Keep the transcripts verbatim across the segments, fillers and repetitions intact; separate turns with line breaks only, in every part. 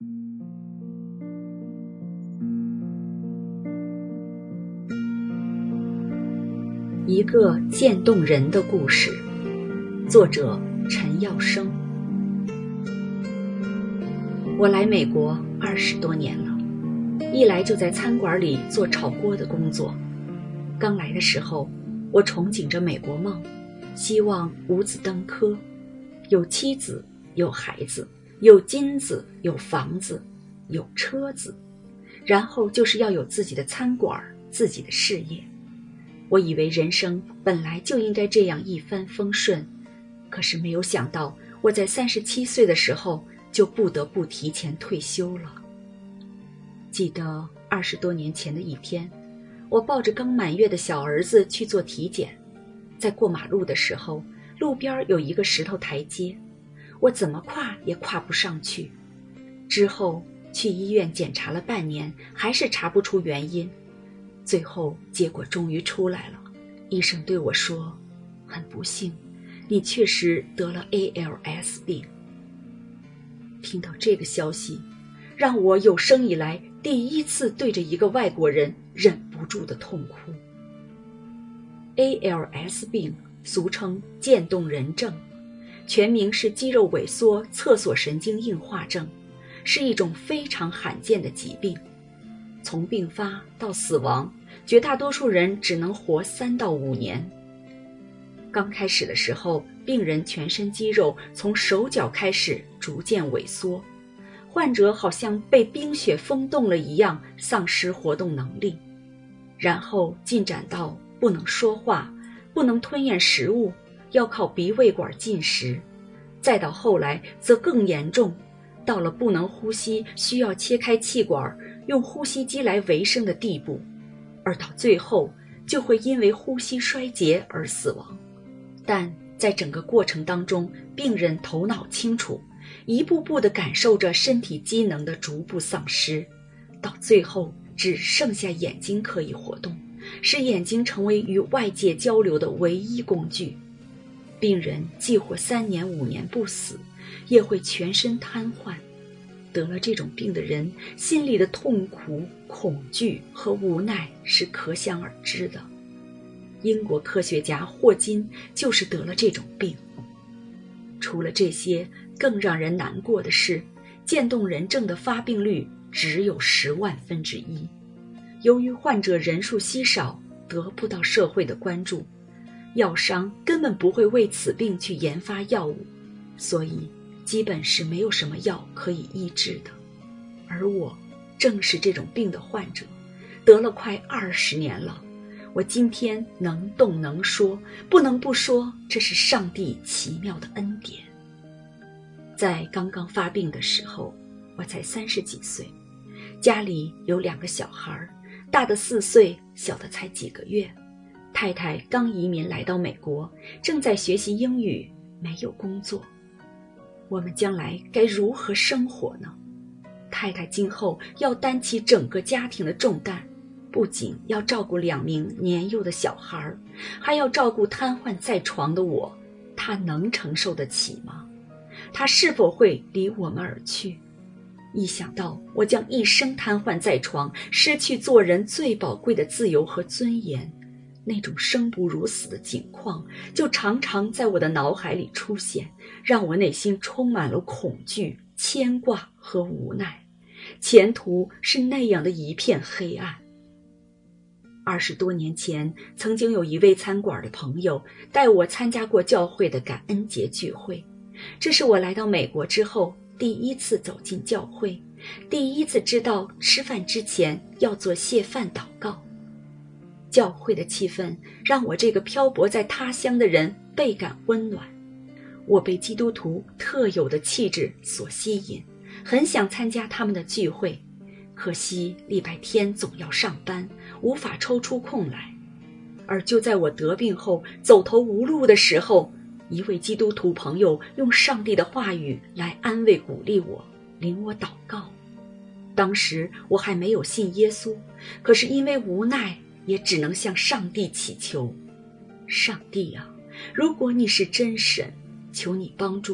一个渐冻人的故事，作者陈耀生。我来美国二十多年了，一来就在餐馆里做炒锅的工作。刚来的时候，我憧憬着美国梦，希望五子登科，有妻子，有孩子，有金子，有房子，有车子，然后就是要有自己的餐馆，自己的事业。我以为人生本来就应该这样一帆风顺，可是没有想到，我在三十七岁的时候就不得不提前退休了。记得二十多年前的一天，我抱着刚满月的小儿子去做体检，在过马路的时候，路边有一个石头台阶，我怎么跨也跨不上去。之后去医院检查了半年，还是查不出原因。最后结果终于出来了，医生对我说，很不幸，你确实得了 A L S 病。听到这个消息，让我有生以来第一次对着一个外国人忍不住的痛哭。 A L S 病俗称渐冻人症，全名是肌肉萎缩侧索神经硬化症，是一种非常罕见的疾病。从病发到死亡，绝大多数人只能活三到五年。刚开始的时候，病人全身肌肉从手脚开始逐渐萎缩，患者好像被冰雪封冻了一样，丧失活动能力，然后进展到不能说话，不能吞咽食物，要靠鼻胃管进食，再到后来则更严重，到了不能呼吸，需要切开气管，用呼吸机来维生的地步，而到最后就会因为呼吸衰竭而死亡。但在整个过程当中，病人头脑清楚，一步步地感受着身体机能的逐步丧失，到最后只剩下眼睛可以活动，使眼睛成为与外界交流的唯一工具。病人既或三年五年不死，也会全身瘫痪。得了这种病的人心里的痛苦、恐惧和无奈是可想而知的。英国科学家霍金就是得了这种病。除了这些，更让人难过的是，渐冻人症的发病率只有十万分之一。由于患者人数稀少，得不到社会的关注，药商根本不会为此病去研发药物，所以基本是没有什么药可以医治的。而我正是这种病的患者，得了快二十年了。我今天能动能说，不能不说，这是上帝奇妙的恩典。在刚刚发病的时候，我才三十几岁，家里有两个小孩，大的四岁，小的才几个月。太太刚移民来到美国，正在学习英语，没有工作。我们将来该如何生活呢？太太今后要担起整个家庭的重担，不仅要照顾两名年幼的小孩，还要照顾瘫痪在床的我，她能承受得起吗？她是否会离我们而去？一想到我将一生瘫痪在床，失去做人最宝贵的自由和尊严，那种生不如死的境况就常常在我的脑海里出现，让我内心充满了恐惧、牵挂和无奈。前途是那样的一片黑暗。二十多年前，曾经有一位餐馆的朋友带我参加过教会的感恩节聚会，这是我来到美国之后第一次走进教会，第一次知道吃饭之前要做谢饭祷告。教会的气氛让我这个漂泊在他乡的人倍感温暖，我被基督徒特有的气质所吸引，很想参加他们的聚会，可惜礼拜天总要上班，无法抽出空来。而就在我得病后走投无路的时候，一位基督徒朋友用上帝的话语来安慰鼓励我，领我祷告。当时我还没有信耶稣，可是因为无奈，也只能向上帝祈求，上帝啊，如果你是真神，求你帮助我，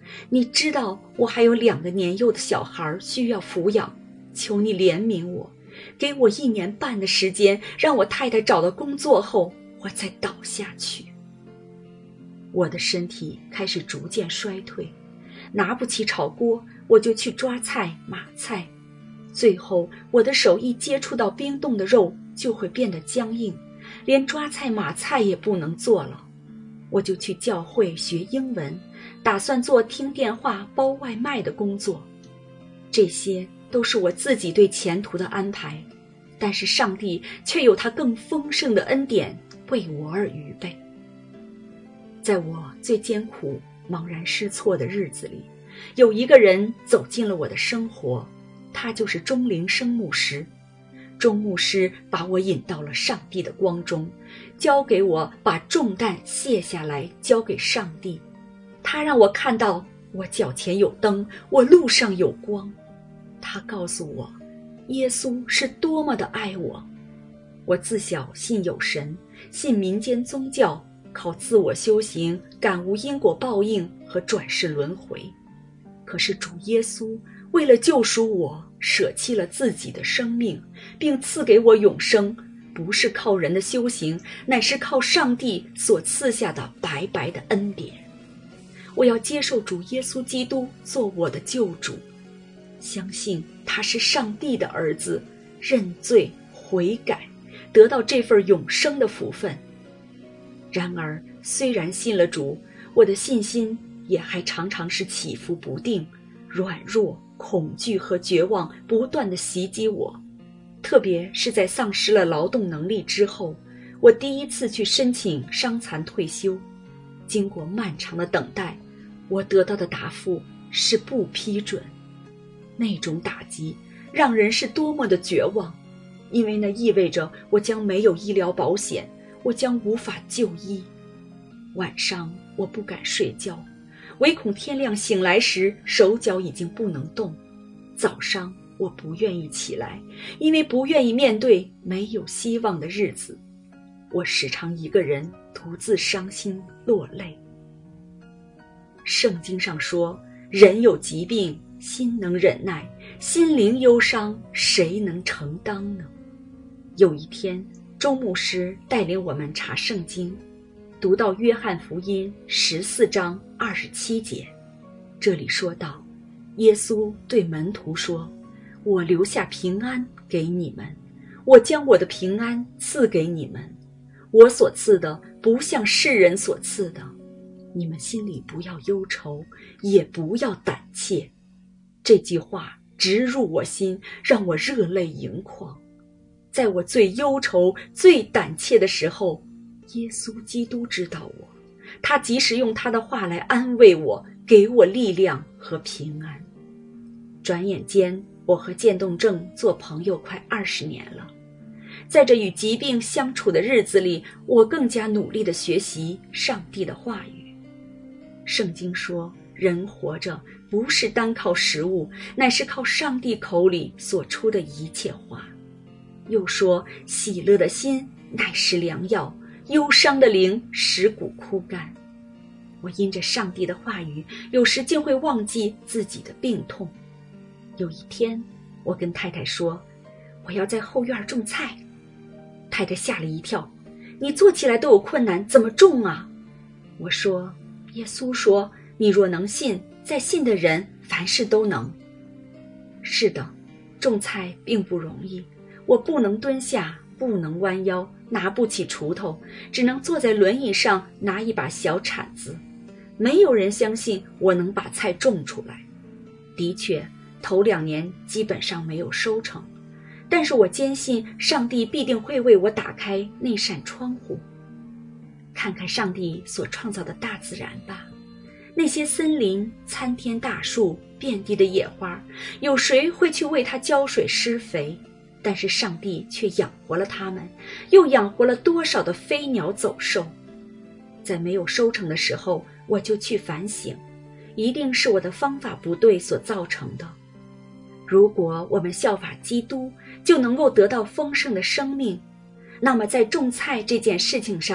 你知道我还有两个年幼的小孩需要抚养，求你怜悯我，给我一年半的时间，让我太太找到工作后，我再倒下去。我的身体开始逐渐衰退，拿不起炒锅，我就去抓菜、码菜。最后，我的手一接触到冰冻的肉，就会变得僵硬，连抓菜、码菜也不能做了。我就去教会学英文，打算做听电话、包外卖的工作。这些都是我自己对前途的安排，但是上帝却有他更丰盛的恩典为我而预备。在我最艰苦、茫然失措的日子里，有一个人走进了我的生活，他就是钟灵生牧师。钟牧师把我引到了上帝的光中，教给我把重担卸下来交给上帝。他让我看到我脚前有灯，我路上有光。他告诉我，耶稣是多么的爱我。我自小信有神，信民间宗教，靠自我修行感悟因果报应和转世轮回。可是主耶稣为了救赎我，舍弃了自己的生命，并赐给我永生，不是靠人的修行，乃是靠上帝所赐下的白白的恩典。我要接受主耶稣基督做我的救主，相信他是上帝的儿子，认罪悔改，得到这份永生的福分。然而，虽然信了主，我的信心也还常常是起伏不定，软弱、恐惧和绝望不断地袭击我。特别是在丧失了劳动能力之后，我第一次去申请伤残退休。经过漫长的等待，我得到的答复是不批准。那种打击让人是多么的绝望，因为那意味着我将没有医疗保险，我将无法就医。晚上我不敢睡觉，唯恐天亮醒来时手脚已经不能动。早上我不愿意起来，因为不愿意面对没有希望的日子。我时常一个人独自伤心落泪。圣经上说，人有疾病，心能忍耐，心灵忧伤，谁能承当呢？有一天，周牧师带领我们查圣经，读到约翰福音十四章二十七节，这里说道，耶稣对门徒说，我留下平安给你们，我将我的平安赐给你们，我所赐的不像世人所赐的，你们心里不要忧愁，也不要胆怯。这句话直入我心，让我热泪盈眶。在我最忧愁、最胆怯的时候，耶稣基督知道我，他及时用他的话来安慰我，给我力量和平安。转眼间，我和渐冻症做朋友快二十年了。在这与疾病相处的日子里，我更加努力地学习上帝的话语。圣经说，人活着不是单靠食物，乃是靠上帝口里所出的一切话。又说，喜乐的心乃是良药，忧伤的灵使骨枯干。我因着上帝的话语，有时竟会忘记自己的病痛。有一天，我跟太太说，我要在后院种菜。太太吓了一跳，你做起来都有困难，怎么种啊？我说，耶稣说，你若能信，在信的人凡事都能。是的，种菜并不容易，我不能蹲下，不能弯腰，拿不起锄头，只能坐在轮椅上拿一把小铲子。没有人相信我能把菜种出来。的确，头两年基本上没有收成，但是我坚信上帝必定会为我打开那扇窗户。看看上帝所创造的大自然吧，那些森林、参天大树、遍地的野花，有谁会去为它浇水施肥？但是上帝却养活了它们，又养活了多少的飞鸟走兽。在没有收成的时候，我就去反省，一定是我的方法不对所造成的。如果我们效法基督，就能够得到丰盛的生命，那么在种菜这件事情上，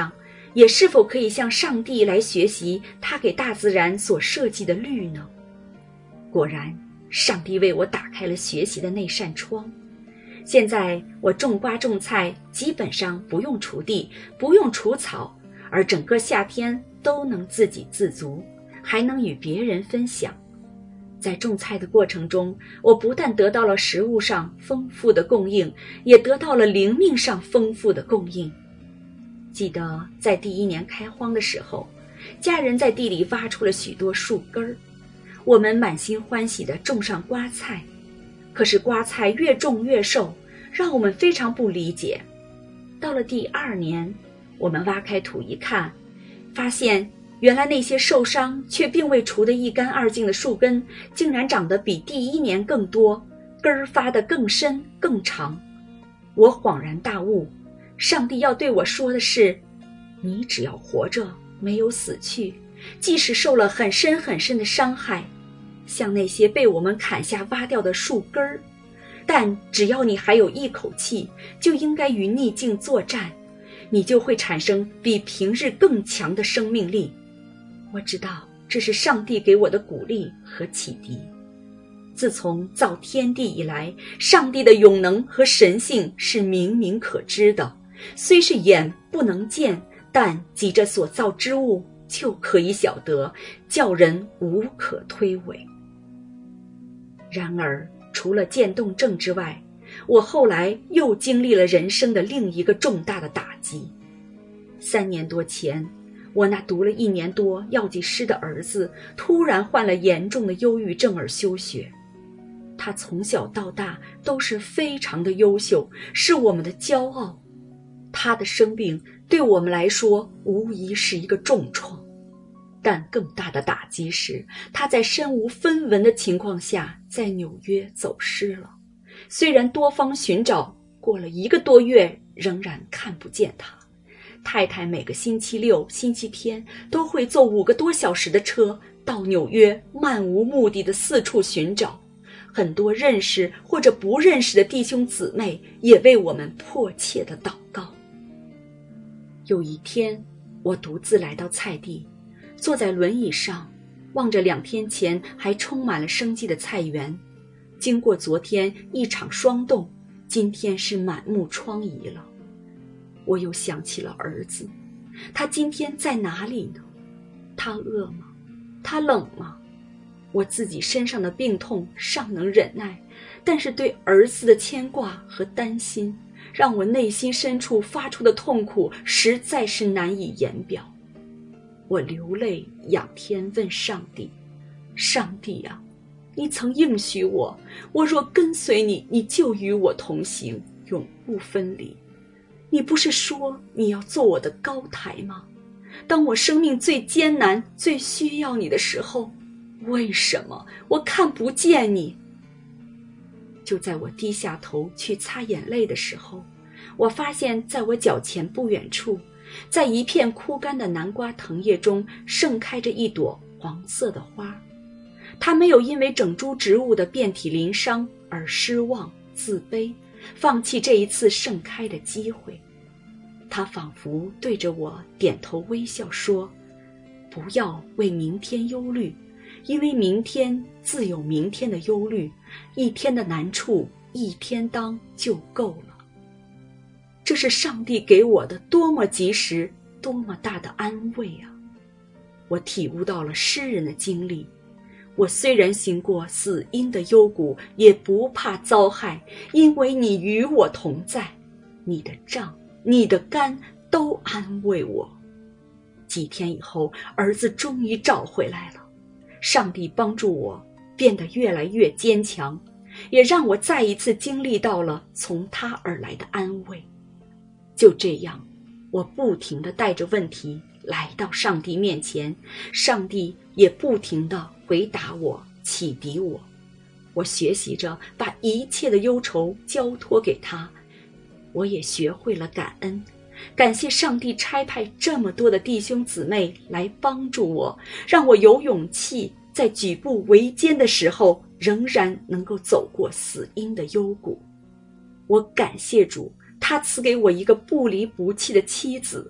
也是否可以向上帝来学习他给大自然所设计的律呢？果然，上帝为我打开了学习的那扇窗。现在我种瓜种菜基本上不用锄地，不用除草，而整个夏天都能自给自足，还能与别人分享。在种菜的过程中，我不但得到了食物上丰富的供应，也得到了灵命上丰富的供应。记得在第一年开荒的时候，家人在地里挖出了许多树根儿，我们满心欢喜地种上瓜菜。可是瓜菜越种越瘦，让我们非常不理解。到了第二年，我们挖开土一看，发现原来那些受伤却并未除得一干二净的树根，竟然长得比第一年更多，根儿发得更深更长。我恍然大悟，上帝要对我说的是，你只要活着，没有死去，即使受了很深很深的伤害，像那些被我们砍下挖掉的树根儿，但只要你还有一口气，就应该与逆境作战，你就会产生比平日更强的生命力。我知道这是上帝给我的鼓励和启迪。自从造天地以来，上帝的永能和神性是明明可知的，虽是眼不能见，但藉着所造之物就可以晓得，叫人无可推诿。然而除了渐冻症之外，我后来又经历了人生的另一个重大的打击。三年多前，我那读了一年多药剂师的儿子突然患了严重的忧郁症而休学。他从小到大都是非常的优秀，是我们的骄傲。他的生病对我们来说无疑是一个重创，但更大的打击是，他在身无分文的情况下在纽约走失了。虽然多方寻找，过了一个多月仍然看不见他。太太每个星期六、星期天都会坐五个多小时的车到纽约，漫无目的的四处寻找。很多认识或者不认识的弟兄姊妹也为我们迫切的祷告。有一天，我独自来到菜地，坐在轮椅上，望着两天前还充满了生机的菜园。经过昨天一场霜冻，今天是满目疮痍了。我又想起了儿子，他今天在哪里呢？他饿吗？他冷吗？我自己身上的病痛尚能忍耐，但是对儿子的牵挂和担心，让我内心深处发出的痛苦实在是难以言表。我流泪仰天问上帝，上帝啊，你曾应许我，我若跟随你，你就与我同行，永不分离。你不是说你要做我的高台吗？当我生命最艰难、最需要你的时候，为什么我看不见你？就在我低下头去擦眼泪的时候，我发现在我脚前不远处，在一片枯干的南瓜藤叶中盛开着一朵黄色的花。它没有因为整株植物的遍体鳞伤而失望、自卑，放弃这一次盛开的机会。他仿佛对着我点头微笑说，不要为明天忧虑，因为明天自有明天的忧虑，一天的难处一天当就够了。这是上帝给我的多么及时、多么大的安慰啊！我体悟到了诗人的经历，我虽然行过死荫的幽谷，也不怕遭害，因为你与我同在，你的杖、你的竿都安慰我。几天以后，儿子终于找回来了。上帝帮助我变得越来越坚强，也让我再一次经历到了从他而来的安慰。就这样，我不停地带着问题来到上帝面前，上帝也不停地回答我、启迪我。我学习着把一切的忧愁交托给他，我也学会了感恩，感谢上帝差派这么多的弟兄姊妹来帮助我，让我有勇气在举步维艰的时候仍然能够走过死荫的幽谷。我感谢主，他赐给我一个不离不弃的妻子，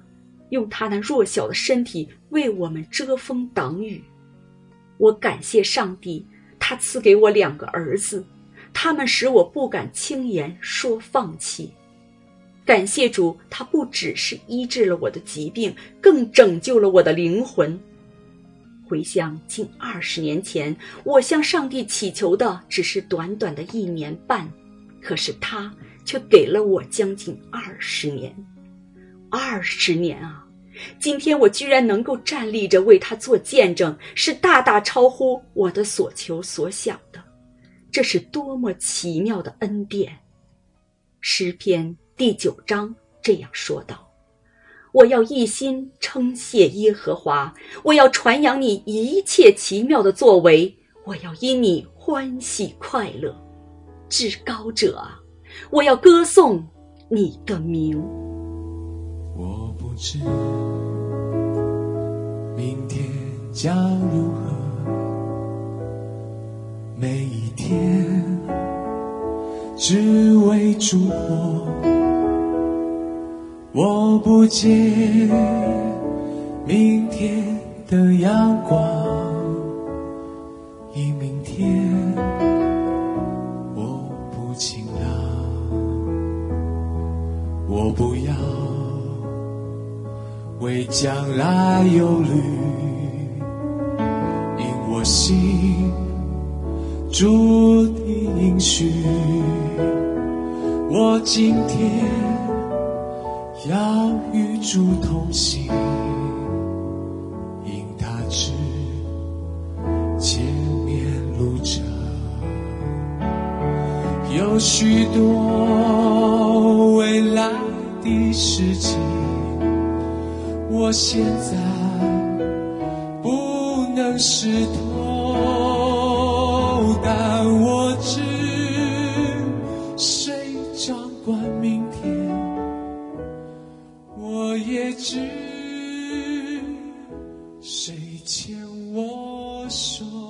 用他那弱小的身体为我们遮风挡雨。我感谢上帝，他赐给我两个儿子，他们使我不敢轻言说放弃。感谢主，他不只是医治了我的疾病，更拯救了我的灵魂。回想近二十年前，我向上帝祈求的只是短短的一年半，可是他却给了我将近二十年。二十年啊！今天我居然能够站立着为他做见证，是大大超乎我的所求所想的。这是多么奇妙的恩典！诗篇第九章这样说道：我要一心称谢耶和华，我要传扬你一切奇妙的作为，我要因你欢喜快乐。至高者啊，我要歌颂你的名。
我不知明天将如何，每一天只为烛火。我不见明天的阳光，因明天我不晴朗。我不要为将来忧虑，因我心主的应许。我今天要与主同行，因他知前面路程有许多未来的事情，我现在不能识透，但我知谁掌管明天，我也知谁牵我手。